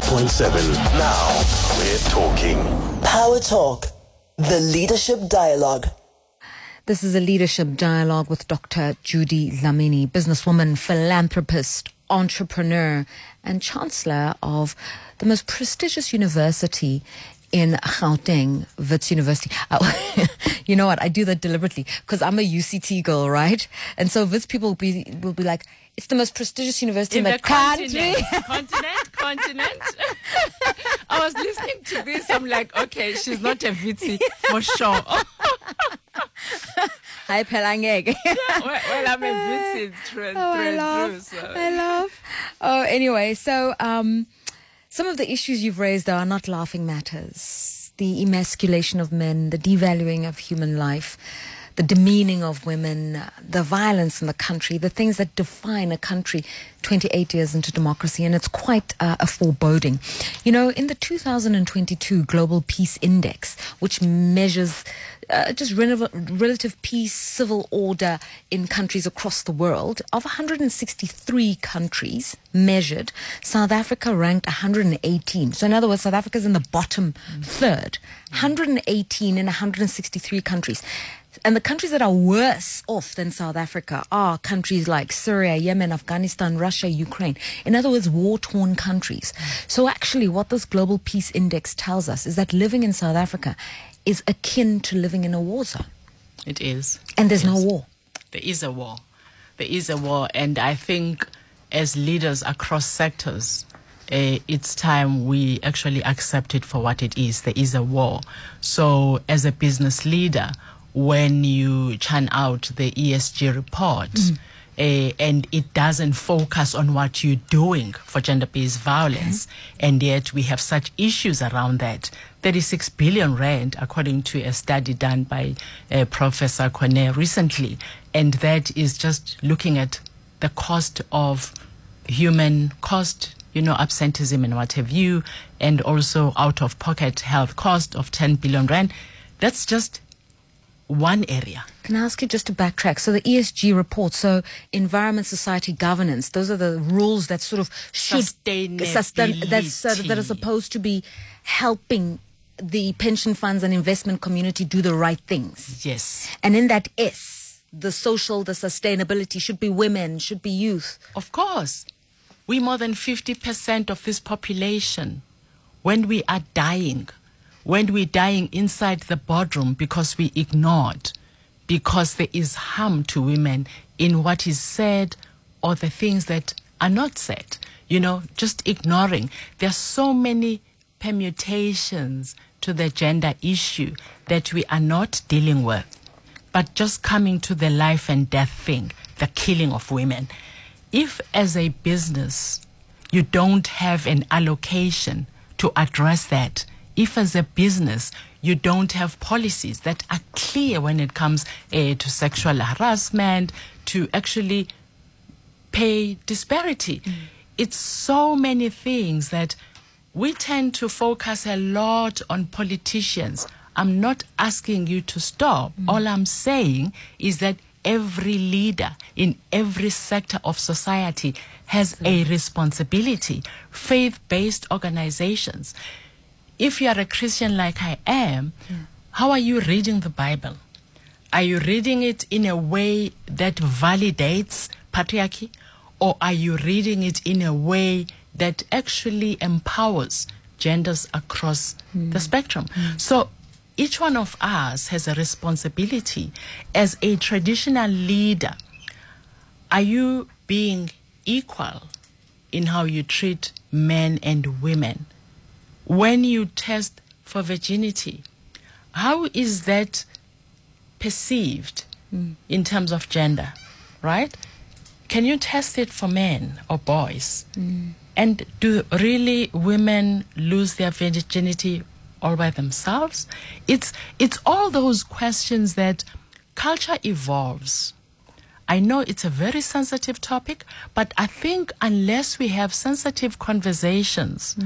98.7. Now we're talking. Power Talk, the Leadership Dialogue. This is a Leadership Dialogue with Dr. Judy Dlamini, businesswoman, philanthropist, entrepreneur, and chancellor of the most prestigious university in Gauteng, Wits University. You know what? I do that deliberately because I'm a UCT girl, right? And so Wits people will be like, it's the most prestigious university in the country. Continent. I was listening to this. I'm like, okay, she's not a Witsi for sure. Hi, Pelangeg. Well, I'm a Witsi through. I love. Oh, anyway, so some of the issues you've raised are not laughing matters. The emasculation of men, the devaluing of human life, the demeaning of women, the violence in the country, the things that define a country 28 years into democracy, and it's quite a foreboding. You know, in the 2022 Global Peace Index, which measures just relative peace, civil order in countries across the world, of 163 countries measured, South Africa ranked 118. So in other words, South Africa is in the bottom third, 118 in 163 countries. And the countries that are worse off than South Africa are countries like Syria, Yemen, Afghanistan, Russia, Ukraine. In other words, war-torn countries. So actually what this Global Peace Index tells us is that living in South Africa is akin to living in a war zone. It is. And there's no war. There is a war. There is a war. And I think as leaders across sectors, it's time we actually accept it for what it is. There is a war. So as a business leader, when you churn out the ESG report and it doesn't focus on what you're doing for gender-based violence, and yet we have such issues around that. 36 billion rand, according to a study done by Professor Kone recently, and that is just looking at the cost of human cost, you know, absenteeism and what have you, and also out-of-pocket health cost of 10 billion rand. That's just one area. Can I ask you just to backtrack? So the ESG report, so environment, society, governance, those are the rules that sort of should that are supposed to be helping the pension funds and investment community do the right things. Yes. And in that S, the social, the sustainability should be women, should be youth. Of course. We more than 50% of this population, when we are dying inside the boardroom because we ignored, because there is harm to women in what is said or the things that are not said, you know, just ignoring. There are so many permutations to the gender issue that we are not dealing with, but just coming to the life and death thing, the killing of women. If as a business you don't have an allocation to address that, if as a business you don't have policies that are clear when it comes to sexual harassment, to actually pay disparity, it's so many things that we tend to focus a lot on politicians. I'm not asking you to stop. All I'm saying is that every leader in every sector of society has a responsibility. Faith-based organizations. If you are a Christian like I am, how are you reading the Bible? Are you reading it in a way that validates patriarchy? Or are you reading it in a way that actually empowers genders across the spectrum? So each one of us has a responsibility as a traditional leader. Are you being equal in how you treat men and women? When you test for virginity, how is that perceived in terms of gender, right? Can you test it for men or boys? And do really women lose their virginity all by themselves? It's all those questions that culture evolves. I know it's a very sensitive topic, but I think unless we have sensitive conversations,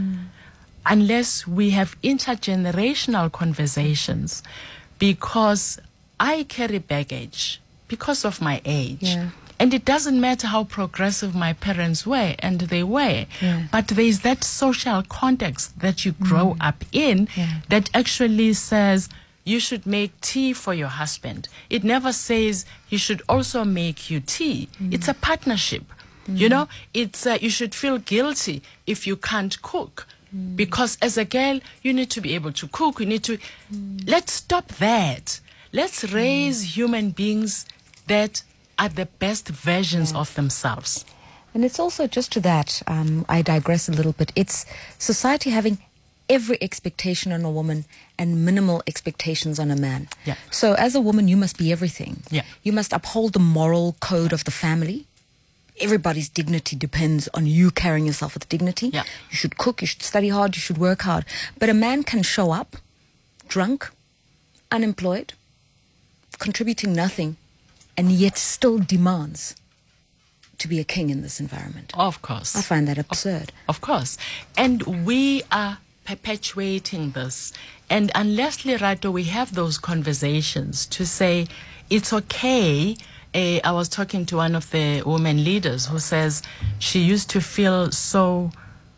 unless we have intergenerational conversations, because I carry baggage because of my age. And it doesn't matter how progressive my parents were, and they were, but there is that social context that you grow up in that actually says you should make tea for your husband. It never says he should also make you tea. It's a partnership. You know, it's you should feel guilty if you can't cook. Because as a girl, you need to be able to cook. You need to... Let's stop that. Let's raise human beings that are the best versions of themselves. And it's also just to that, I digress a little bit. It's society having every expectation on a woman and minimal expectations on a man. Yeah. So as a woman, you must be everything. Yeah. You must uphold the moral code of the family. Everybody's dignity depends on you carrying yourself with dignity. Yeah. You should cook, you should study hard, you should work hard. But a man can show up drunk, unemployed, contributing nothing, and yet still demands to be a king in this environment. Of course. I find that absurd. Of course. And we are perpetuating this. And unless, Lerato, we have those conversations to say, it's okay. I was talking to one of the women leaders who says she used to feel so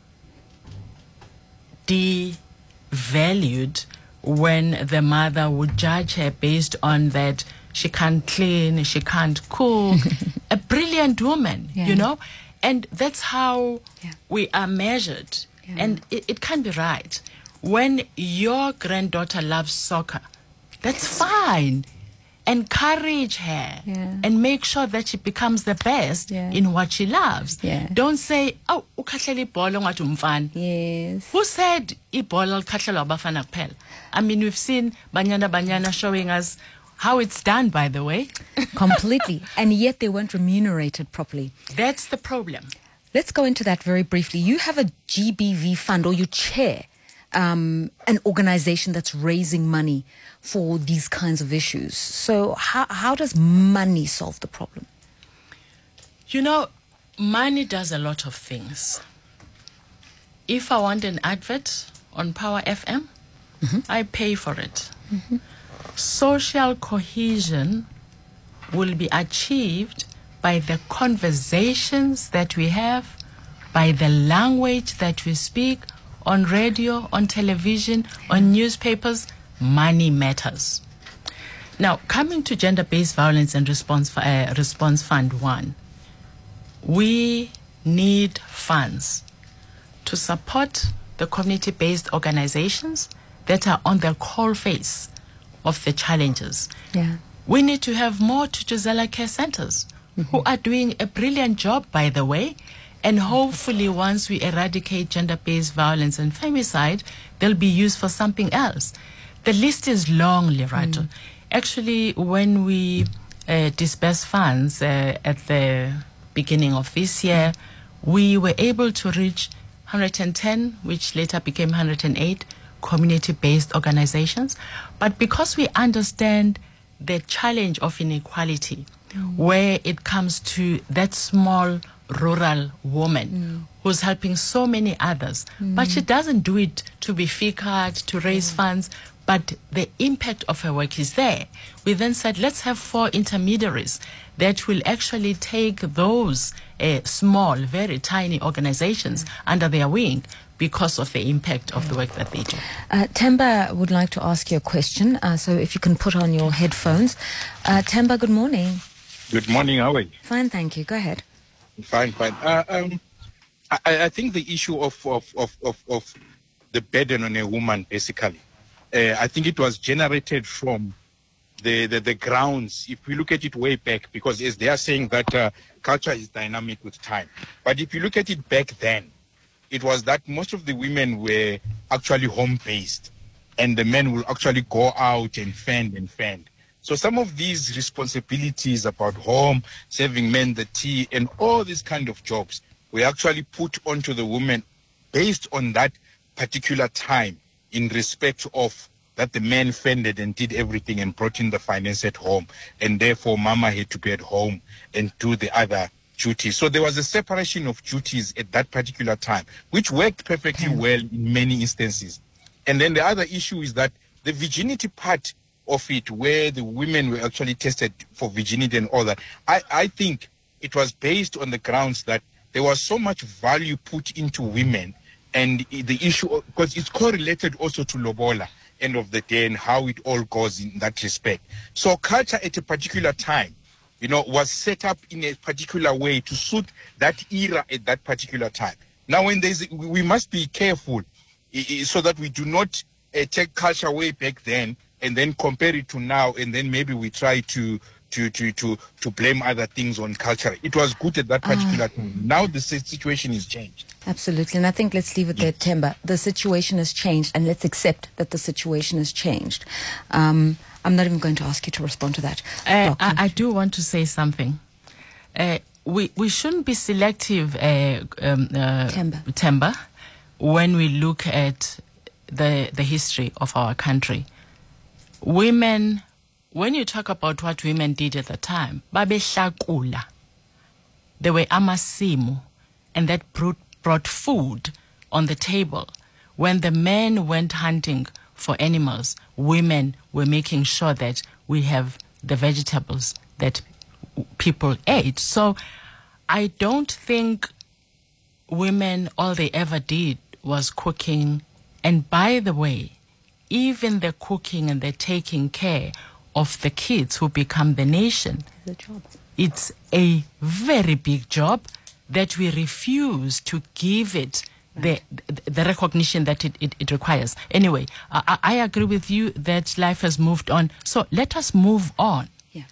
devalued when the mother would judge her based on that she can't clean, she can't cook. A brilliant woman, you know? And that's how we are measured. And it can't be right. When your granddaughter loves soccer, that's fine. Encourage her and make sure that she becomes the best in what she loves. Don't say, oh, ukhahlele ibhola ungathi umfana. Yes. Who said ibhola likhahlelwa abafana kuphela? I mean, we've seen Banyana showing us how it's done, by the way. Completely. And yet they weren't remunerated properly. That's the problem. Let's go into that very briefly. You have a GBV fund, or you chair an organization that's raising money for these kinds of issues. So how does money solve the problem? You know, money does a lot of things. If I want an advert on Power FM, I pay for it. Social cohesion will be achieved by the conversations that we have, by the language that we speak on radio, on television, on newspapers. Money matters. Now, coming to Gender-Based Violence and Response Fund 1, we need funds to support the community-based organizations that are on the coalface of the challenges. We need to have more Thuthuzela care centers who are doing a brilliant job, by the way. And hopefully once we eradicate gender-based violence and femicide, they'll be used for something else. The list is long, Lerato. Actually, when we dispersed funds at the beginning of this year, we were able to reach 110, which later became 108, community-based organizations. But because we understand the challenge of inequality, where it comes to that small rural woman who's helping so many others, but she doesn't do it to be featured, to raise funds, but the impact of her work is there. We then said, let's have 4 intermediaries that will actually take those small, very tiny organizations under their wing because of the impact of the work that they do. Themba would like to ask you a question, so if you can put on your headphones. Themba, good morning. Good morning, how are you? Fine, thank you. Go ahead. Fine. I think the issue of the burden on a woman, basically, I think it was generated from the grounds. If we look at it way back, because as they are saying that culture is dynamic with time. But if you look at it back then, it was that most of the women were actually home-based, and the men will actually go out and fend. So some of these responsibilities about home, serving men the tea, and all these kind of jobs were actually put onto the women based on that particular time, in respect of that the men fended and did everything and brought in the finance at home, and therefore mama had to be at home and do the other duties. So there was a separation of duties at that particular time, which worked perfectly well in many instances. And then the other issue is that the virginity part of it, where the women were actually tested for virginity and all that, I think it was based on the grounds that there was so much value put into women, and the issue, because it's correlated also to lobola, end of the day, and how it all goes in that respect. So culture at a particular time, was set up in a particular way to suit that era at that particular time. Now, we must be careful so that we do not take culture way back then and then compare it to now, and then maybe we try to blame other things on culture. It was good at that particular time. Now the situation is changed. Absolutely. And I think let's leave it there, Themba. The situation has changed, and let's accept that the situation has changed. I'm not even going to ask you to respond to that. I do want to say something. We shouldn't be selective, Themba, when we look at the history of our country. Women, when you talk about what women did at the time, babehlakula, they were amasimu, and that brought food on the table. When the men went hunting for animals, women were making sure that we have the vegetables that people ate. So I don't think women, all they ever did was cooking. And by the way, even the cooking and the taking care of the kids who become the nation, it's a very big job that we refuse to give it the recognition that it requires. Anyway, I agree with you that life has moved on. So let us move on. Yeah.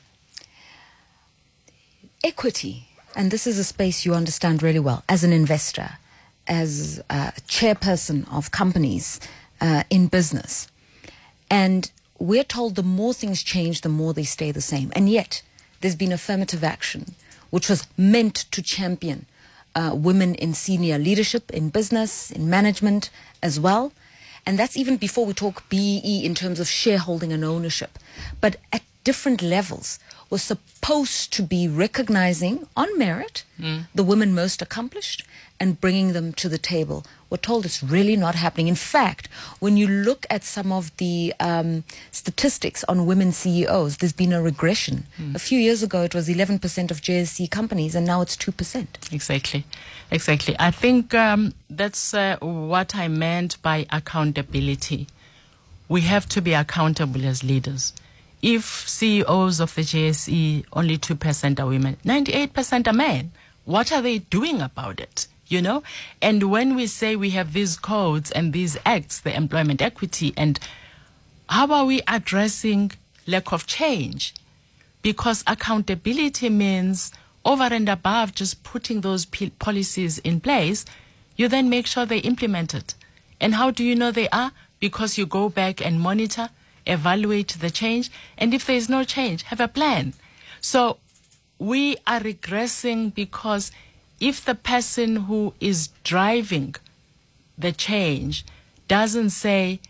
Equity, and this is a space you understand really well as an investor, as a chairperson of companies in business. And we're told the more things change, the more they stay the same. And yet, there's been affirmative action, which was meant to champion women in senior leadership, in business, in management as well. And that's even before we talk BEE in terms of shareholding and ownership. But at different levels, we're supposed to be recognizing on merit the women most accomplished and bringing them to the table. We're told it's really not happening. In fact, when you look at some of the statistics on women CEOs, there's been a regression. A few years ago, it was 11% of JSE companies, and now it's 2%. Exactly. I think that's what I meant by accountability. We have to be accountable as leaders. If CEOs of the JSE, only 2% are women, 98% are men, what are they doing about it? And when we say we have these codes and these acts, the employment equity, and how are we addressing lack of change? Because accountability means over and above just putting those policies in place, you then make sure they're implemented. And how do you know they are? Because you go back and monitor, evaluate the change, and if there is no change, have a plan. So we are regressing because if the person who is driving the change doesn't say,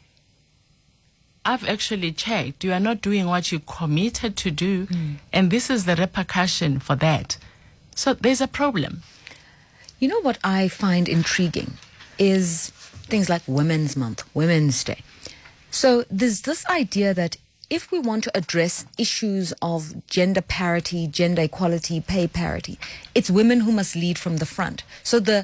I've actually checked, you are not doing what you committed to do, and this is the repercussion for that. So there's a problem. You know what I find intriguing is things like Women's Month, Women's Day. So there's this idea that if we want to address issues of gender parity, gender equality, pay parity, it's women who must lead from the front. So the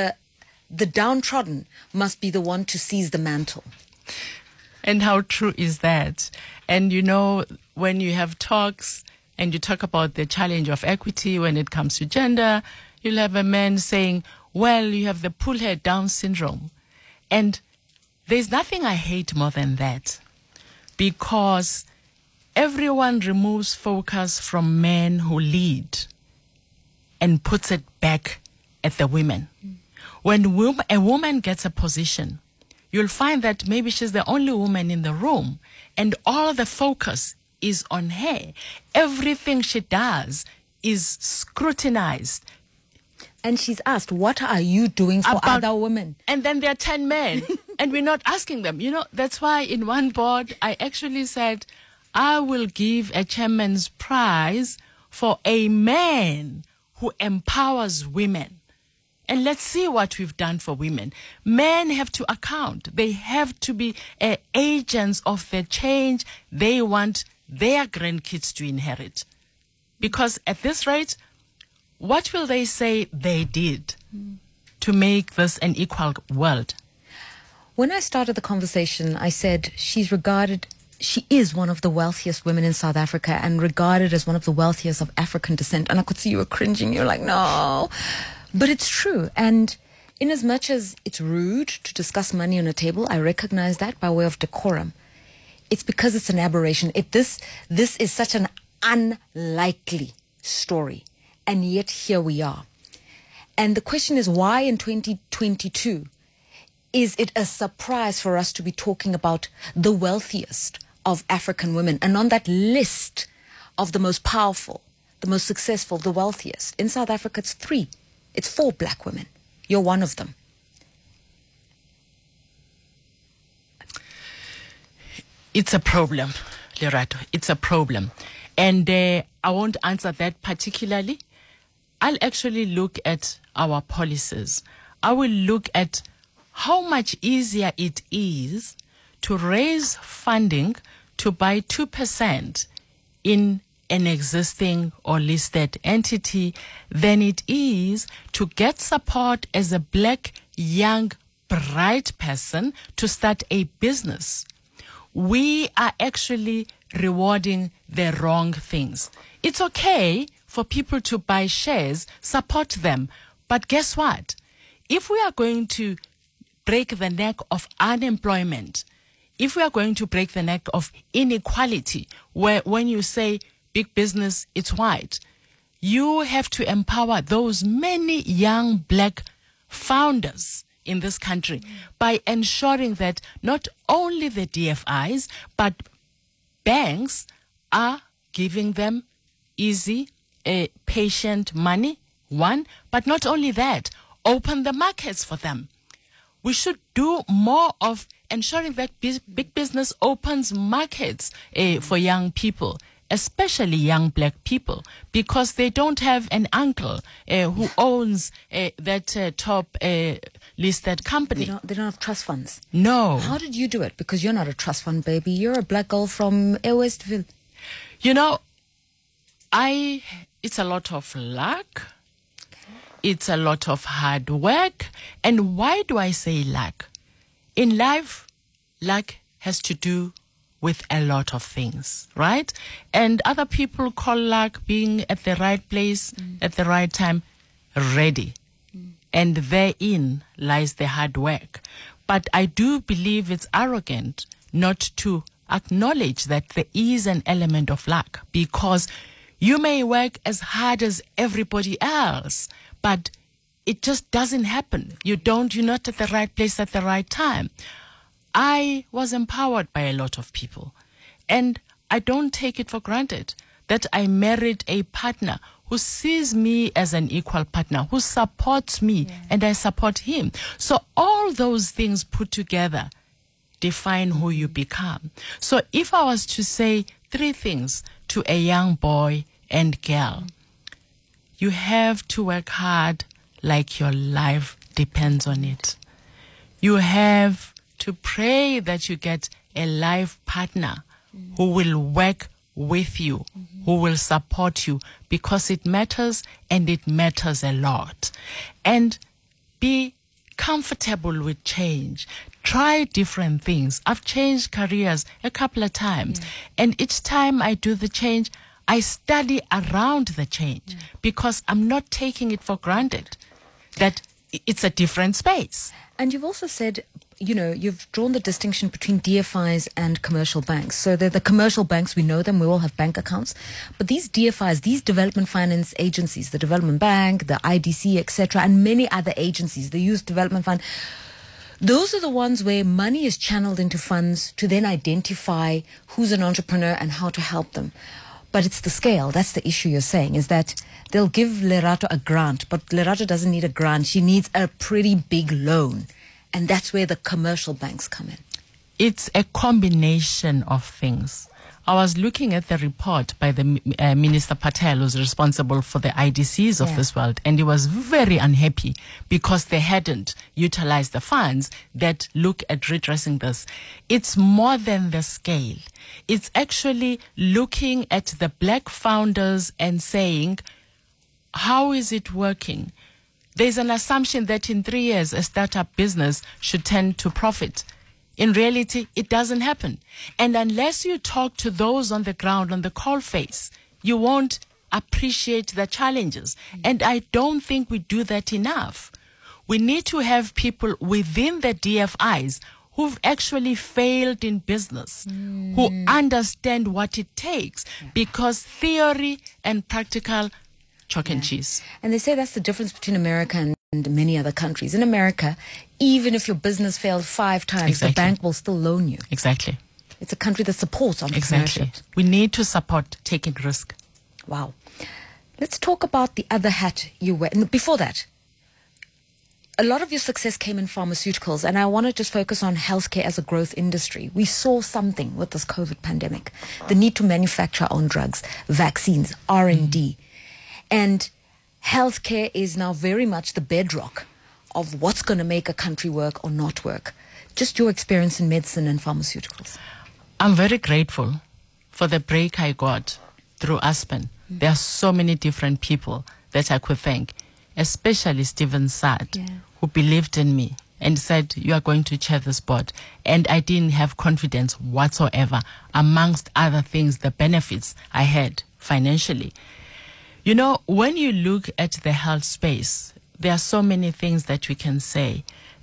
downtrodden must be the one to seize the mantle. And how true is that? And when you have talks and you talk about the challenge of equity when it comes to gender, you'll have a man saying, well, you have the pull head down syndrome. And there's nothing I hate more than that, because everyone removes focus from men who lead and puts it back at the women. When a woman gets a position, you'll find that maybe she's the only woman in the room and all the focus is on her. Everything she does is scrutinized. And she's asked, what are you doing for other women? And then there are 10 men, and we're not asking them. That's why in one board, I actually said, I will give a chairman's prize for a man who empowers women. And let's see what we've done for women. Men have to account. They have to be agents of the change they want their grandkids to inherit. Because at this rate, what will they say they did to make this an equal world? When I started the conversation, I said she is one of the wealthiest women in South Africa and regarded as one of the wealthiest of African descent. And I could see you were cringing. You're like, no. But it's true. And in as much as it's rude to discuss money on a table, I recognize that by way of decorum. It's because it's an aberration. This is such an unlikely story. And yet here we are. And the question is, why in 2022 is it a surprise for us to be talking about the wealthiest of African women? And on that list of the most powerful, the most successful, the wealthiest, in South Africa, it's 4 black women. You're one of them. It's a problem, Lerato. It's a problem. And I won't answer that particularly. I'll actually look at our policies. I will look at how much easier it is to raise funding to buy 2% in an existing or listed entity than it is to get support as a black, young, bright person to start a business. We are actually rewarding the wrong things. It's okay for people to buy shares, support them. But guess what? If we are going to break the neck of unemployment, if we are going to break the neck of inequality, where when you say big business, it's white, you have to empower those many young black founders in this country by ensuring that not only the DFIs, but banks are giving them easy, patient money, one, but not only that, open the markets for them. We should do more of ensuring that big business opens markets for young people, especially young black people, because they don't have an uncle who owns that top listed company. They don't have trust funds. No. How did you do it? Because you're not a trust fund baby. You're a black girl from Westville. You know, it's a lot of luck. It's a lot of hard work. And why do I say luck? In life, luck has to do with a lot of things, right? And other people call luck being at the right place at the right time, ready. And therein lies the hard work. But I do believe it's arrogant not to acknowledge that there is an element of luck, because you may work as hard as everybody else, but it just doesn't happen. You're not at the right place at the right time. I was empowered by a lot of people, and I don't take it for granted that I married a partner who sees me as an equal partner, who supports me, and I support him. So all those things put together define who you become. So if I was to say 3 things to a young boy and girl, you have to work hard like your life depends on it. You have to pray that you get a life partner who will work with you, who will support you, because it matters, and it matters a lot. And be comfortable with change. Try different things. I've changed careers a couple of times, and each time I do the change, I study around the change, because I'm not taking it for granted that it's a different space. And you've also said, you've drawn the distinction between DFIs and commercial banks. So the commercial banks, we know them, we all have bank accounts. But these DFIs, these development finance agencies, the Development Bank, the IDC, etc., and many other agencies, the Youth Development Fund, those are the ones where money is channeled into funds to then identify who's an entrepreneur and how to help them. But it's the scale. That's the issue you're saying, is that they'll give Lerato a grant, but Lerato doesn't need a grant. She needs a pretty big loan. And that's where the commercial banks come in. It's a combination of things. I was looking at the report by the Minister Patel, who's responsible for the IDCs of this world, and he was very unhappy because they hadn't utilized the funds that look at redressing this. It's more than the scale. It's actually looking at the black founders and saying, how is it working? There's an assumption that in 3 years, a startup business should tend to profit. In reality, it doesn't happen. And unless you talk to those on the ground, on the coalface, you won't appreciate the challenges. And I don't think we do that enough. We need to have people within the DFIs who've actually failed in business, who understand what it takes, because theory and practical chalk and cheese. And they say that's the difference between America and many other countries. In America, even if your business failed 5 times, the bank will still loan you. Exactly. It's a country that supports entrepreneurship. Exactly. We need to support taking risk. Wow. Let's talk about the other hat you wear. No, before that, a lot of your success came in pharmaceuticals, and I want to just focus on healthcare as a growth industry. We saw something with this COVID pandemic, the need to manufacture our own drugs, vaccines, R&D. And healthcare is now very much the bedrock of what's going to make a country work or not work. Just your experience in medicine and pharmaceuticals. I'm very grateful for the break I got through Aspen. There are so many different people that I could thank, especially Stephen Saad, who believed in me and said, you are going to chair this board. And I didn't have confidence whatsoever, amongst other things, the benefits I had financially. You know, when you look at the health space, there are so many things that we can say.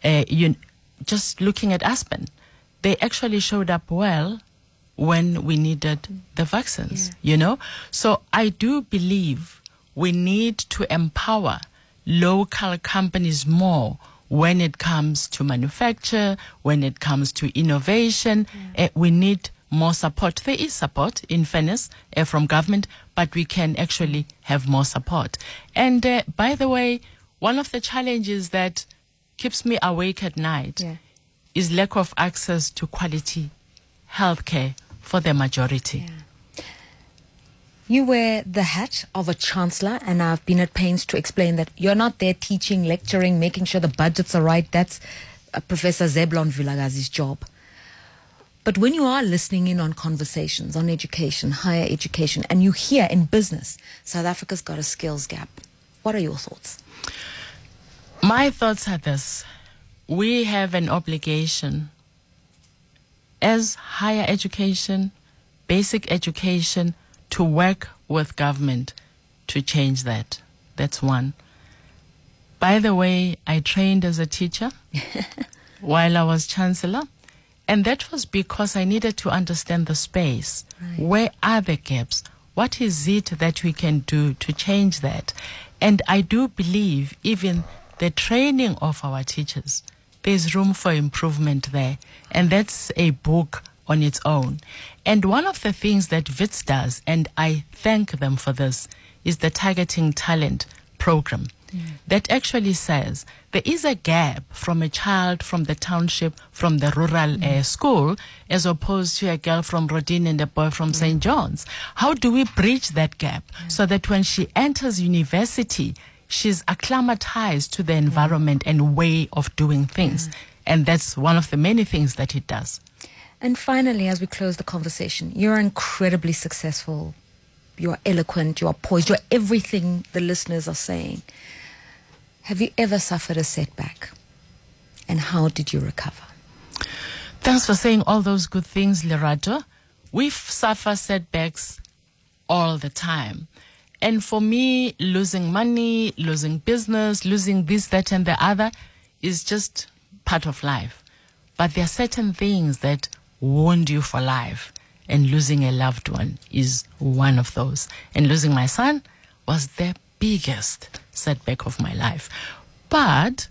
Just looking at Aspen, they actually showed up well when we needed the vaccines, you know. So I do believe we need to empower local companies more when it comes to manufacture, when it comes to innovation. We need more support. There is support, in fairness, from government, but we can actually have more support. And by the way, one of the challenges that keeps me awake at night is lack of access to quality healthcare for the majority. You wear the hat of a chancellor, and I've been at pains to explain that you're not there teaching, lecturing, making sure the budgets are right. That's Professor Zeblon Vilakazi's job. But when you are listening in on conversations on education, higher education, and you hear in business, South Africa's got a skills gap, what are your thoughts? My thoughts are this. We have an obligation as higher education, basic education, to work with government to change that. That's one. By the way, I trained as a teacher while I was chancellor. And that was because I needed to understand the space. Where are the gaps? What is it that we can do to change that? And I do believe even the training of our teachers, there's room for improvement there. And that's a book on its own. And one of the things that WITS does, and I thank them for this, is the Targeting Talent program. That actually says there is a gap from a child from the township, from the rural school, as opposed to a girl from Rodin and a boy from St. John's. How do we bridge that gap so that when she enters university, she's acclimatized to the environment and way of doing things? And that's one of the many things that it does. And finally, as we close the conversation, you're incredibly successful. You're eloquent, you're poised, you're everything the listeners are saying. Have you ever suffered a setback? And how did you recover? Thanks for saying all those good things, Lerato. We suffer setbacks all the time. And for me, losing money, losing business, losing this, that, and the other is just part of life. But there are certain things that wound you for life. And losing a loved one is one of those. And losing my son was the biggest setback of my life. But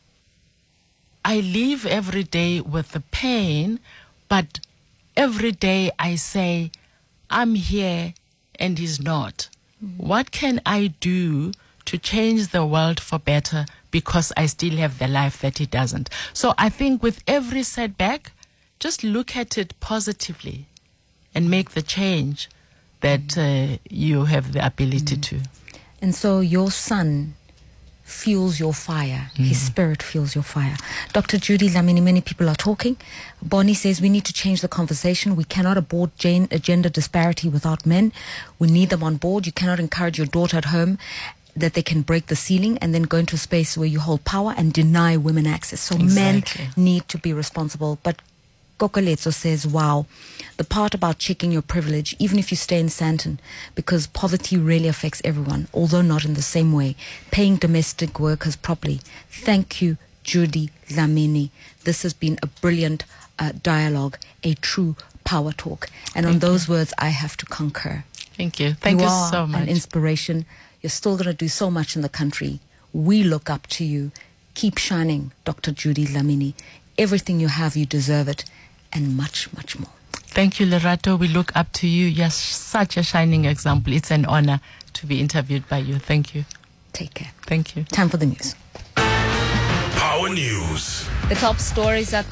I live every day with the pain, but every day I say, I'm here and he's not. What can I do to change the world for better because I still have the life that he doesn't? So I think with every setback, just look at it positively and make the change that you have the ability to. And so your son fuels your fire. His spirit fuels your fire. Dr. Judy Dlamini, many people are talking. Bonnie says we need to change the conversation. We cannot abort gender disparity without men. We need them on board. You cannot encourage your daughter at home that they can break the ceiling and then go into a space where you hold power and deny women access. So Exactly. men need to be responsible. But Kokoletso says, wow, the part about checking your privilege, even if you stay in Sandton, because poverty really affects everyone, although not in the same way. Paying domestic workers properly. Thank you, Judy Dlamini. This has been a brilliant dialogue, a true power talk. And on those words, I have to concur. Thank you. Thank you are so much. an inspiration. You're still going to do so much in the country. We look up to you. Keep shining, Dr. Judy Dlamini. Everything you have, you deserve it. And much, much more. Thank you, Lerato. We look up to you. You're such a shining example. It's an honor to be interviewed by you. Thank you. Take care. Thank you. Time for the news. Power News. The top stories at